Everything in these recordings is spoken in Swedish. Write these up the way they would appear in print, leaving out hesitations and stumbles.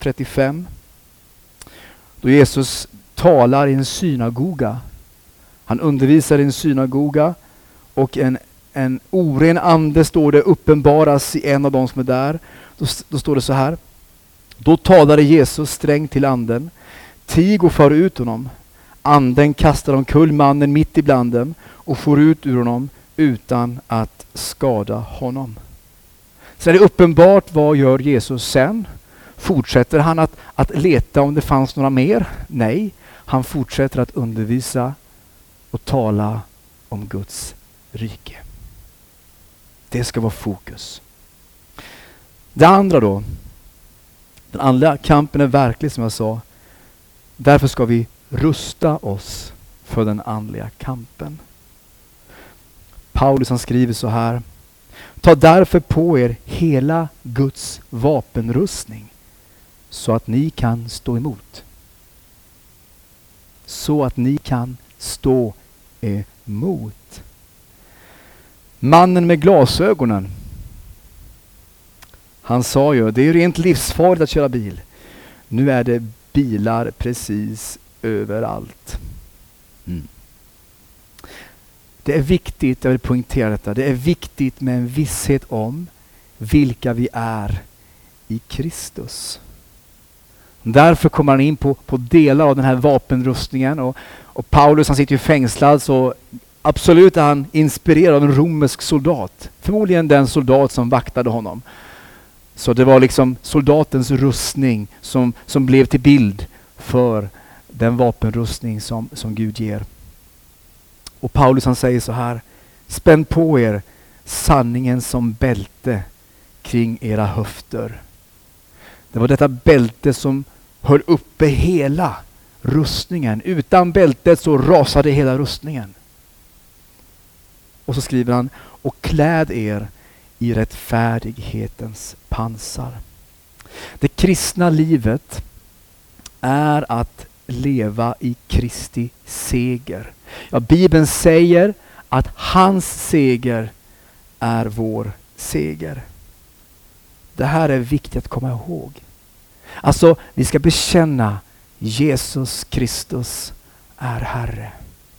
35. Då Jesus talar i en synagoga. Han undervisar i en synagoga och en oren ande står det uppenbaras i en av de som är där. Då står det så här. Då talade Jesus strängt till anden. Tig och för ut honom. Anden kastar omkull mannen mitt ibland dem och får ut ur honom utan att skada honom. Så är det uppenbart, vad gör Jesus sen? Fortsätter han att leta om det fanns några mer? Nej, han fortsätter att undervisa och tala om Guds rike. Det ska vara fokus. Det andra då. Den andliga kampen är verklig, som jag sa. Därför ska vi rusta oss för den andliga kampen. Paulus han skriver så här. Ta därför på er hela Guds vapenrustning så att ni kan stå emot. Så att ni kan stå emot. Mannen med glasögonen. Han sa ju, det är ju rent livsfarligt att köra bil. Nu är det bilar precis överallt. Det är viktigt, jag vill poängtera detta, det är viktigt med en visshet om vilka vi är i Kristus. Därför kommer han in på delar av den här vapenrustningen. Och Paulus, han sitter ju fängslad, så absolut är han inspirerad av en romersk soldat. Förmodligen den soldat som vaktade honom. Så det var liksom soldatens rustning som blev till bild för den vapenrustning som Gud ger. Och Paulus han säger så här. Spänn på er sanningen som bälte kring era höfter. Det var detta bälte som höll uppe hela rustningen. Utan bältet så rasade hela rustningen. Och så skriver han, och kläd er i rättfärdighetens pansar. Det kristna livet är att leva i Kristi seger. Ja, Bibeln säger att hans seger är vår seger. Det här är viktigt att komma ihåg. Alltså, vi ska bekänna Jesus Kristus är Herre.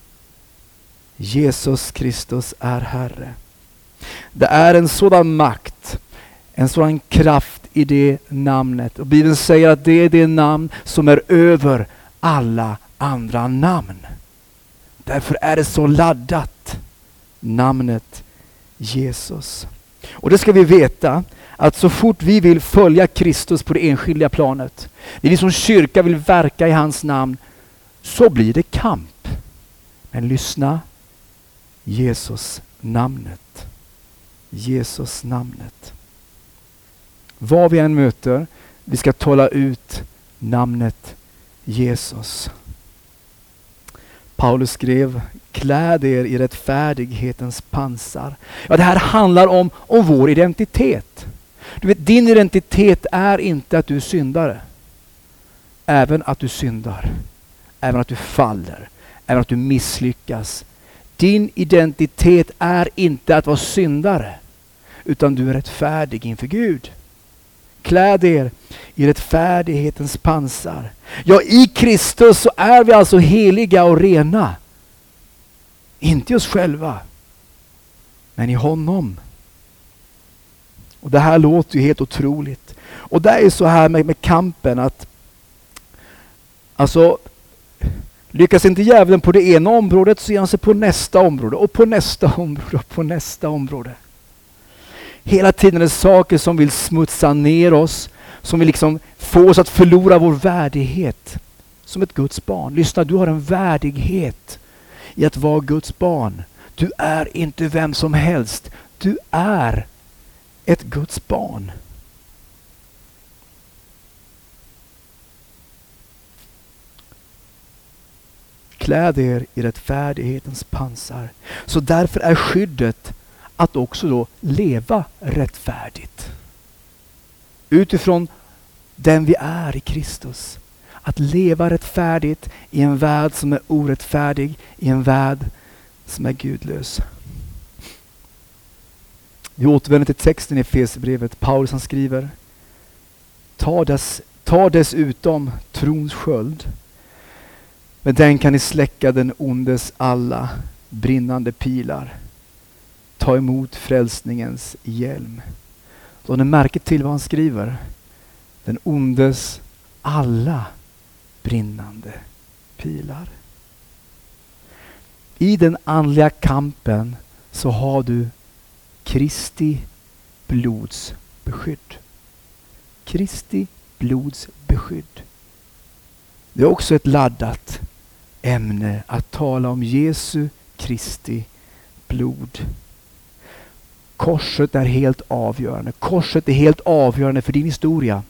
Jesus Kristus är Herre. Det är en sådan makt, en sådan kraft i det namnet. Och Bibeln säger att det är det namn som är över alla andra namn. Därför är det så laddat, namnet Jesus. Och det ska vi veta, att så fort vi vill följa Kristus på det enskilda planet, när vi som kyrka vill verka i hans namn, så blir det kamp. Men lyssna, Jesus namnet. Jesus namnet. Vad vi än möter, vi ska tala ut namnet Jesus. Paulus skrev, kläd er i rättfärdighetens pansar. Ja, det här handlar om vår identitet. Du vet, din identitet är inte att du är syndare. Även att du syndar. Även att du faller. Även att du misslyckas. Din identitet är inte att vara syndare. Utan du är rättfärdig inför Gud. Kläd er i rättfärdighetens pansar. Ja, i Kristus så är vi alltså heliga och rena. Inte i oss själva, men i honom. Och det här låter ju helt otroligt. Och det är så här med kampen att alltså, lyckas inte djävulen på det ena området, så ger han sig på nästa område och på nästa område och på nästa område. Hela tiden är det saker som vill smutsa ner oss, som vill liksom få oss att förlora vår värdighet som ett Guds barn. Lyssna, du har en värdighet i att vara Guds barn. Du är inte vem som helst. Du är ett Guds barn. Kläd er i rättfärdighetens pansar. Så därför är skyddet att också då leva rättfärdigt. Utifrån den vi är i Kristus. Att leva rättfärdigt i en värld som är orättfärdig, i en värld som är gudlös. Vi återvänder till texten i Efesierbrevet. Paulus han skriver: ta Ta dessutom trons sköld. Med den kan ni släcka den ondes alla brinnande pilar. Ta emot frälsningens hjälm. Så ni märker till vad han skriver. Den ondes alla brinnande pilar. I den andliga kampen så har du Kristi blods beskydd. Kristi blods beskydd. Det är också ett laddat ämne att tala om Jesu Kristi blod. Korset är helt avgörande. Korset är helt avgörande för din historia.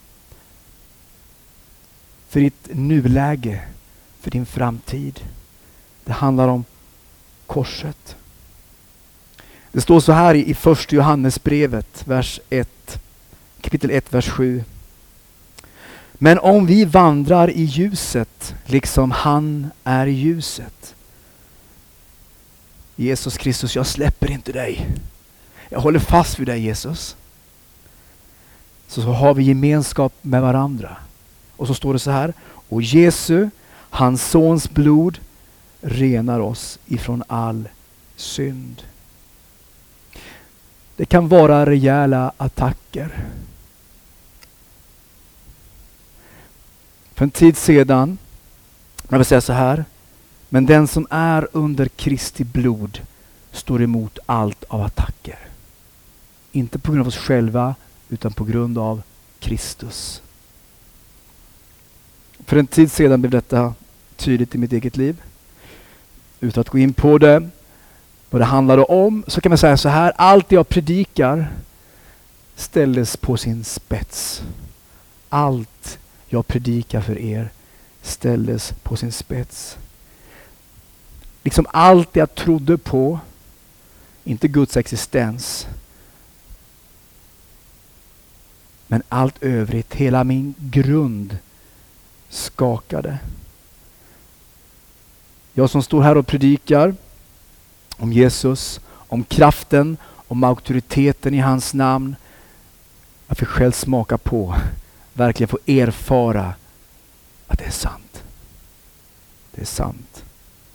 För ditt nuläge. För din framtid. Det handlar om korset. Det står så här i första Johannesbrevet, kapitel 1, vers 7. Men om vi vandrar i ljuset, liksom han är i ljuset. Jesus Kristus, jag släpper inte dig. Jag håller fast vid dig, Jesus. Så har vi gemenskap med varandra. Och så står det så här. Och Jesu, hans sons blod, renar oss ifrån all synd. Det kan vara rejäla attacker. För en tid sedan, jag vill säga så här. Men den som är under Kristi blod står emot allt av attacker. Inte på grund av oss själva, utan på grund av Kristus. För en tid sedan blev detta tydligt i mitt eget liv. Utan att gå in på det, vad det handlade om, så kan man säga så här. Allt jag predikar ställdes på sin spets. Allt jag predikar för er ställdes på sin spets. Liksom allt jag trodde på, inte Guds existens, men allt övrigt, hela min grund skakade. Jag som står här och predikar om Jesus, om kraften, om auktoriteten i hans namn. Jag får själv smaka på, verkligen få erfara att det är sant. Det är sant.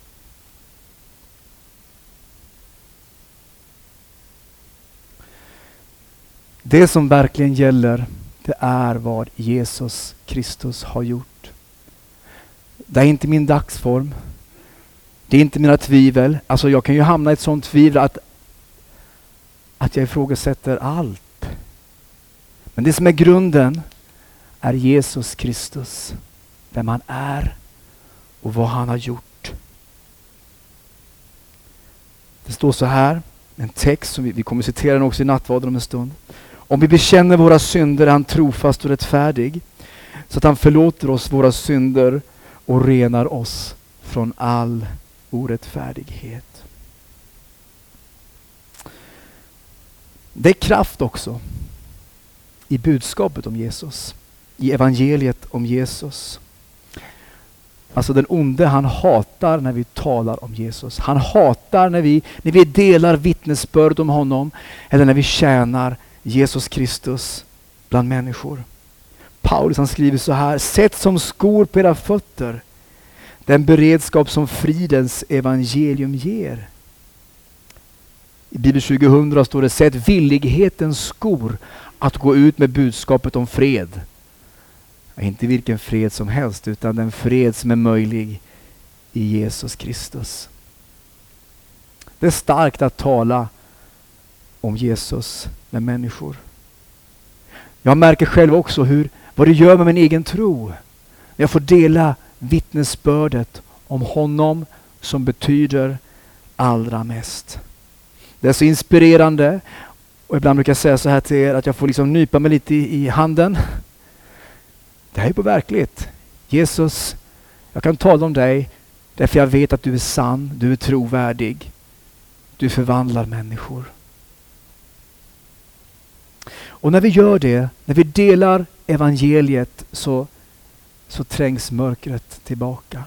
Det som verkligen gäller, det är vad Jesus Kristus har gjort. Det är inte min dagsform. Det är inte mina tvivel. Alltså jag kan ju hamna i ett sånt tvivel att jag ifrågasätter allt. Men det som är grunden är Jesus Kristus. Vem han är och vad han har gjort. Det står så här, en text som vi kommer citera den också i nattvarden om en stund. Om vi bekänner våra synder är han trofast och rättfärdig, så att han förlåter oss våra synder och renar oss från all orättfärdighet. Det är kraft också i budskapet om Jesus, i evangeliet om Jesus. Alltså den onde, han hatar när vi talar om Jesus. Han hatar när vi delar vittnesbörd om honom, eller när vi tjänar Jesus Kristus bland människor. Paulus, han skriver så här: sätt som skor på era fötter den beredskap som fridens evangelium ger. I Bibel 2000 står det: sätt villighetens skor att gå ut med budskapet om fred. Inte vilken fred som helst, utan den fred som är möjlig i Jesus Kristus. Det är starkt att tala om Jesus med människor. Jag märker själv också vad det gör med min egen tro. Jag får dela vittnesbördet om honom som betyder allra mest. Det är så inspirerande, och ibland brukar jag säga så här till er att jag får liksom nypa mig lite i handen. Det här är på verkligt. Jesus, jag kan tala om dig därför jag vet att du är sann, du är trovärdig. Du förvandlar människor. Och när vi gör det, när vi delar evangeliet, så trängs mörkret tillbaka.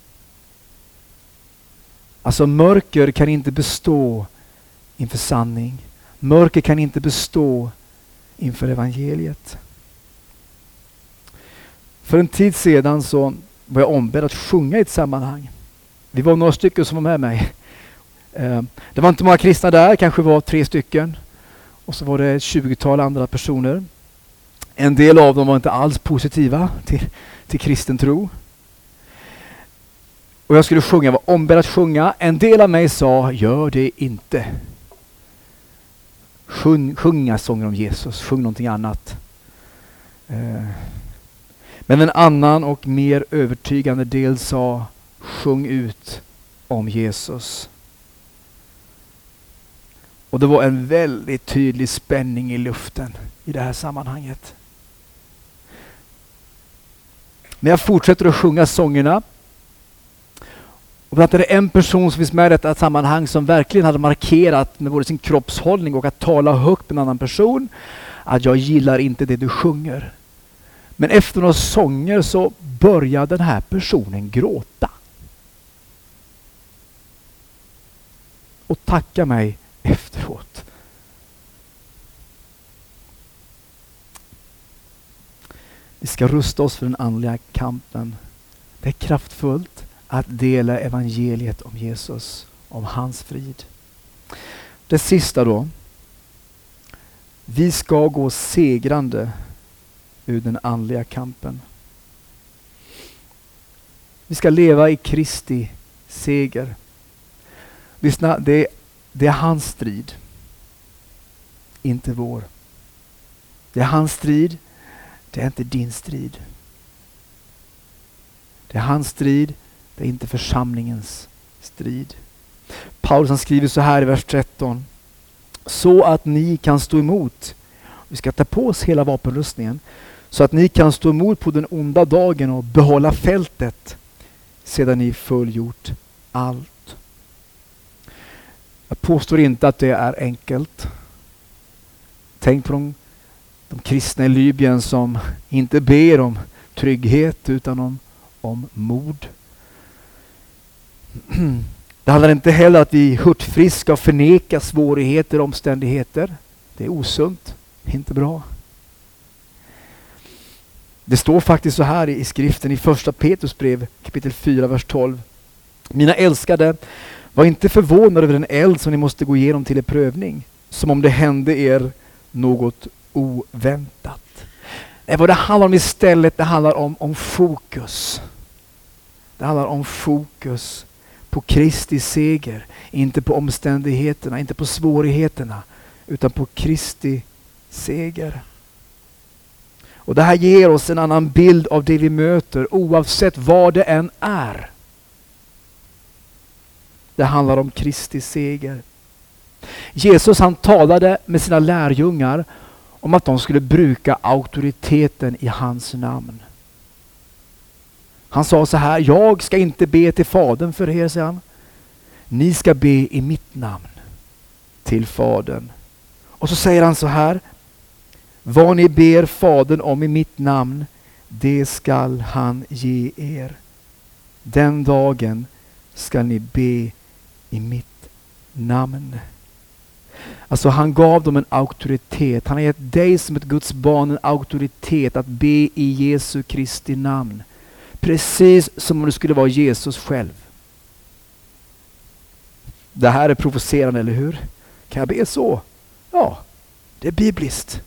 Alltså mörker kan inte bestå inför sanning. Mörker kan inte bestå inför evangeliet. För en tid sedan så var jag ombedd att sjunga i ett sammanhang. Vi var några stycken som var med mig. Det var inte många kristna där, kanske var 3 stycken. Och så var det ett 20-tal andra personer. En del av dem var inte alls positiva till kristen tro. Och jag skulle sjunga, jag var ombedd att sjunga. En del av mig sa, gör det inte. Sjunga sånger om Jesus, sjung någonting annat. Men en annan och mer övertygande del sa, sjung ut om Jesus. Och det var en väldigt tydlig spänning i luften i det här sammanhanget. Men jag fortsätter att sjunga sångerna. Och det är en person som finns med i detta sammanhang som verkligen hade markerat med både sin kroppshållning och att tala högt med en annan person att jag gillar inte det du sjunger. Men efter några sånger så börjar den här personen gråta. Och tacka mig efteråt. Vi ska rusta oss för den andliga kampen. Det är kraftfullt att dela evangeliet om Jesus, om hans frid. Det sista då. Vi ska gå segrande ur den andliga kampen. Vi ska leva i Kristi seger. Lyssna, det är hans strid, inte vår. Det är hans strid, det är inte din strid. Det är hans strid, det är inte församlingens strid. Paulus han skriver så här i vers 13. Så att ni kan stå emot. Vi ska ta på oss hela vapenrustningen. Så att ni kan stå emot på den onda dagen och behålla fältet sedan ni fullgjort allt. Jag påstår inte att det är enkelt. Tänk på de kristna i Libyen som inte ber om trygghet utan om mod. Det handlar inte heller att vi hurtfriskt ska förneka svårigheter och omständigheter. Det är osunt, inte bra. Det står faktiskt så här i skriften i första Petrus brev kapitel 4 vers 12. Mina älskade, var inte förvånade över den eld som ni måste gå igenom till er prövning, som om det hände er något oväntat. Vad det handlar om istället, det handlar om fokus. Det handlar om fokus på Kristi seger, inte på omständigheterna, inte på svårigheterna, utan på Kristi seger. Och det här ger oss en annan bild av det vi möter, oavsett vad det än är. Det handlar om Kristi seger. Jesus han talade med sina lärjungar om att de skulle bruka auktoriteten i hans namn. Han sa så här, jag ska inte be till Fadern för er, säger han. Ni ska be i mitt namn till Fadern. Och så säger han så här, vad ni ber Fadern om i mitt namn, det skall han ge er. Den dagen ska ni be i mitt namn. Alltså han gav dem en auktoritet. Han har gett dig som ett Guds barn en auktoritet att be i Jesu Kristi namn. Precis som om det skulle vara Jesus själv. Det här är provocerande, eller hur? Kan jag be så? Ja, det är bibliskt.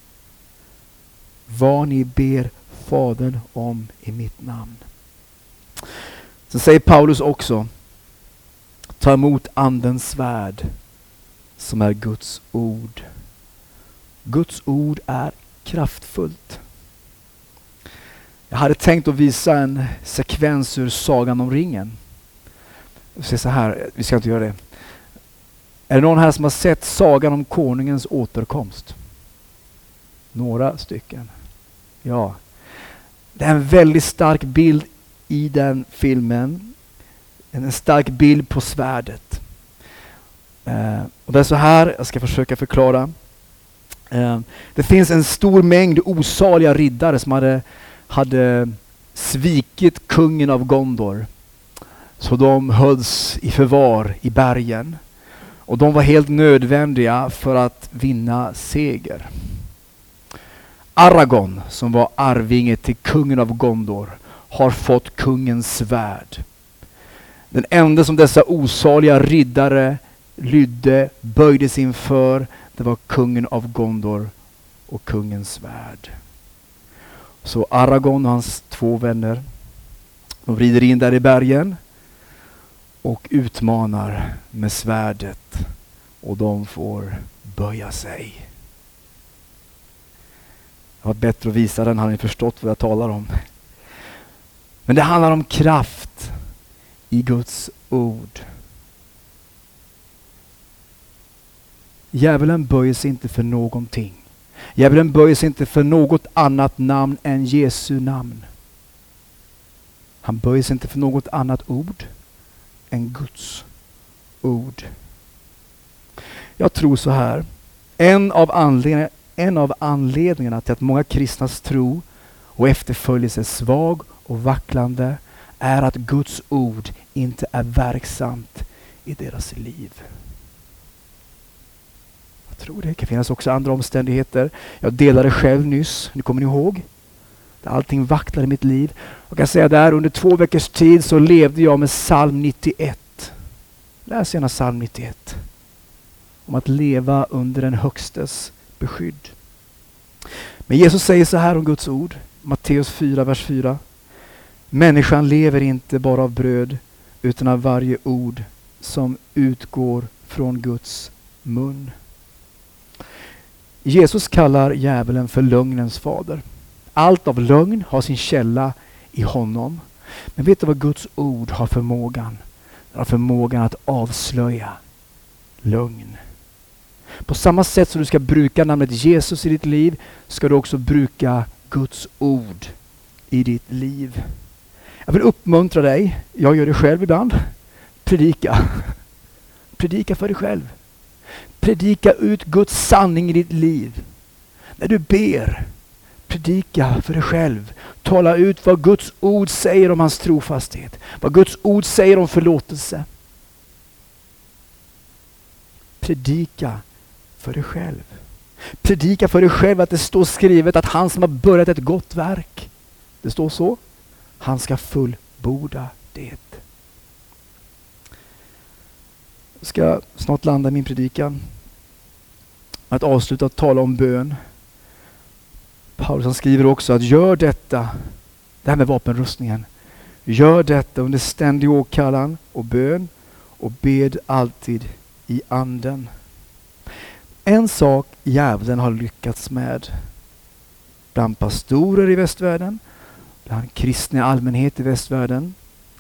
Vad ni ber Fadern om i mitt namn. Så säger Paulus också, ta emot andens svärd som är Guds ord. Guds ord är kraftfullt. Jag hade tänkt att visa en sekvens ur Sagan om ringen. Så här, vi ska inte göra det. Är det någon här som har sett Sagan om konungens återkomst? Några stycken. Ja. Det är en väldigt stark bild i den filmen. En stark bild på svärdet. Och det är så här, jag ska försöka förklara. Det finns en stor mängd osaliga riddare som hade svikit kungen av Gondor. Så de hölls i förvar i bergen. Och de var helt nödvändiga för att vinna seger. Aragorn, som var arvinge till kungen av Gondor, har fått kungens svärd. Den enda som dessa osaliga riddare lydde, böjdes inför, det var kungen av Gondor och kungens svärd. Så Aragorn och hans 2 vänner, de rider in där i bergen och utmanar med svärdet, och de får böja sig. Det var bättre att visa den, hade ni förstått vad jag talar om. Men det handlar om kraft i Guds ord. Djävulen böjer sig inte för någonting. Djävulen böjer sig inte för något annat namn än Jesu namn. Han böjer sig inte för något annat ord än Guds ord. Jag tror så här. En av anledningarna till att många kristnas tro och efterföljelse är svag och vacklande är att Guds ord inte är verksamt i deras liv. Jag tror det kan finnas också andra omständigheter. Jag delade själv nyss, ni kommer ni ihåg? Allting vacklade i mitt liv. Jag kan säga där, under 2 veckors tid så levde jag med psalm 91. Läs gärna psalm 91. Om att leva under den högstes beskydd. Men Jesus säger så här om Guds ord. Matteus 4, vers 4. Människan lever inte bara av bröd, utan av varje ord som utgår från Guds mun. Jesus kallar djävulen för lögnens fader. Allt av lögn har sin källa i honom. Men vet du vad Guds ord har förmågan? Det har förmågan att avslöja lögn. På samma sätt som du ska bruka namnet Jesus i ditt liv, ska du också bruka Guds ord i ditt liv. Jag vill uppmuntra dig, jag gör det själv ibland, predika. Predika för dig själv. Predika ut Guds sanning i ditt liv. När du ber, predika för dig själv. Tala ut vad Guds ord säger om hans trofasthet. Vad Guds ord säger om förlåtelse. Predika för dig själv. Predika för dig själv att det står skrivet att han som har börjat ett gott verk, det står så, han ska fullborda det. Jag ska snart landa min predikan. Att avsluta att tala om bön. Paulus skriver också att gör detta, det här med vapenrustningen. Gör detta under ständig åkallan och bön och bed alltid i anden. En sak djävulen har lyckats med bland pastorer i västvärlden, bland kristna i allmänhet i västvärlden,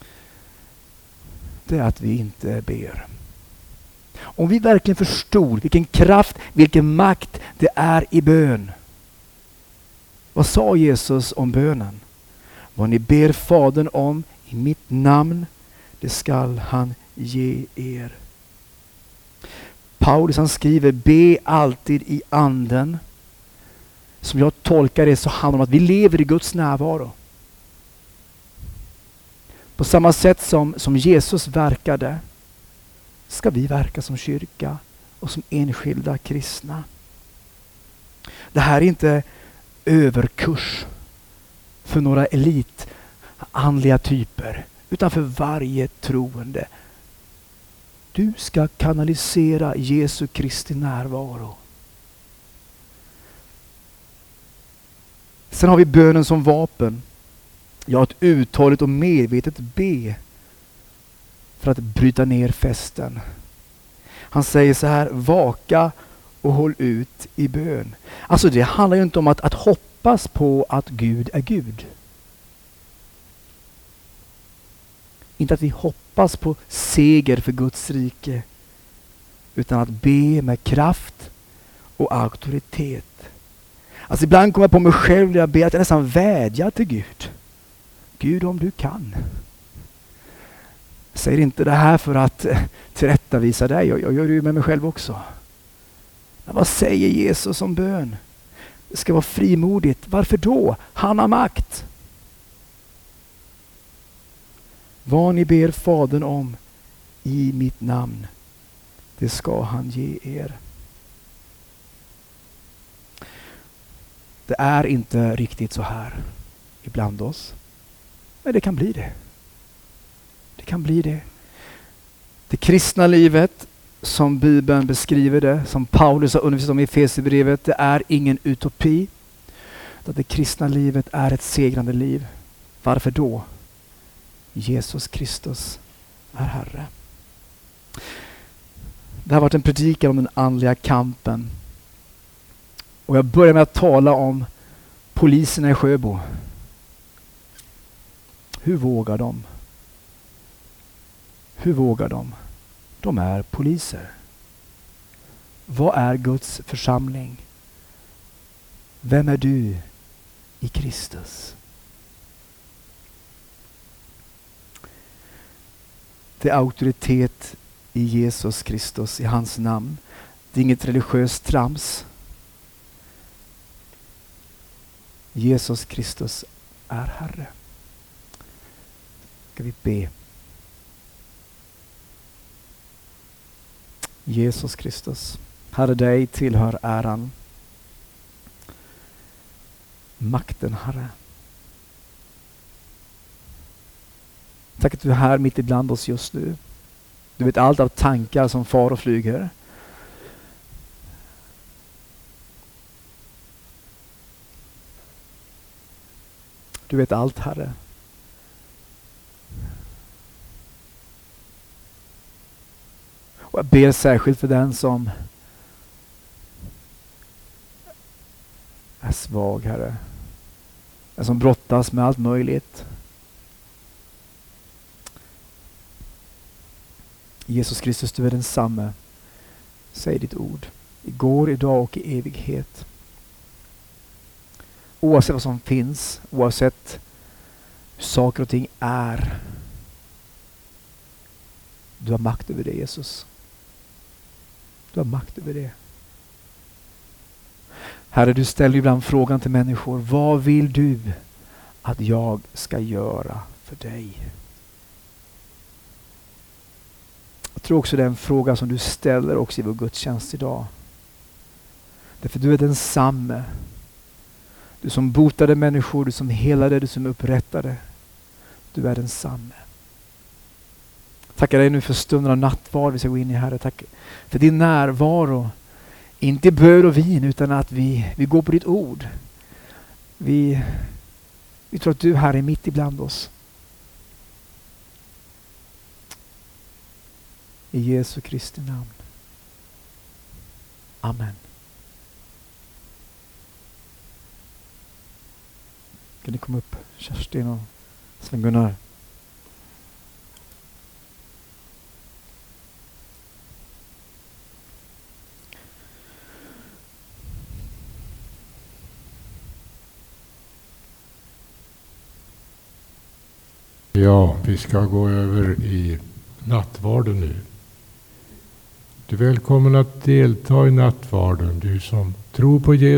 det är att vi inte ber. Om vi verkligen förstod vilken kraft, vilken makt det är i bön. Vad sa Jesus om bönen? Vad ni ber Fadern om i mitt namn, det skall han ge er. Paulus han skriver, be alltid i anden. Som jag tolkar det så handlar det om att vi lever i Guds närvaro. På samma sätt som Jesus verkade, ska vi verka som kyrka och som enskilda kristna. Det här är inte överkurs för några elitandliga typer, utan för varje troende. Du ska kanalisera Jesu Kristi närvaro. Sen har vi bönen som vapen. Jag har ett uthålligt och medvetet be för att bryta ner festen. Han säger så här, vaka och håll ut i bön. Alltså det handlar ju inte om att hoppas på att Gud är Gud. Inte att vi hoppas på seger för Guds rike, utan att be med kraft och auktoritet. Alltså ibland kommer jag på mig själv när jag ber att jag nästan vädjar till Gud. Gud, om du kan. Jag säger inte det här för att tillrättavisa dig. Jag gör det ju med mig själv också. Men vad säger Jesus om bön? Det ska vara frimodigt. Varför då? Han har makt. Vad ni ber Fadern om i mitt namn, det ska han ge er. Det är inte riktigt så här ibland oss. Men det kan bli det. Det kan bli det. Det kristna livet som Bibeln beskriver det, som Paulus har undervisat om i Efesierbrevet, det är ingen utopi. Det kristna livet är ett segrande liv. Varför då? Jesus Kristus är Herre. Det har varit en predikan om den andliga kampen. Och jag börjar med att tala om poliserna i Sjöbo. Hur vågar de? Hur vågar de? De är poliser. Vad är Guds församling? Vem är du i Kristus? Det är auktoritet i Jesus Kristus, i hans namn. Det är inget religiöst trams. Jesus Kristus är Herre. Ska vi be. Jesus Kristus, Herre, dig tillhör äran, makten, Herre. Tack att du är här mitt ibland oss just nu. Du vet allt av tankar som far och flyger. Du vet allt, Herre. Och jag ber särskilt för den som är svag, Herre. Den som brottas med allt möjligt. Jesus Kristus, du är densamme. Säg ditt ord. Igår, idag och i evighet. Oavsett vad som finns, oavsett hur saker och ting är. Du har makt över det, Jesus. Du har makt över det. Herre, du ställer ibland frågan till människor. Vad vill du att jag ska göra för dig? Jag tror också det är en fråga som du ställer också i vår gudstjänst idag. Därför du är densamme. Du som botade människor, du som helade, du som upprättade. Du är densamme. Tackar dig nu för stunden av nattvard vi ska gå in i, Herre. Tack för din närvaro. Inte i bröd och vin utan att vi går på ditt ord. Vi tror att du här är mitt ibland oss. I Jesu Kristi namn. Amen. Kan ni komma upp, Kerstin och Sven-Gunnar? Ja, vi ska gå över i nattvarden nu. Du är välkommen att delta i nattvarden, du som tror på Jesus.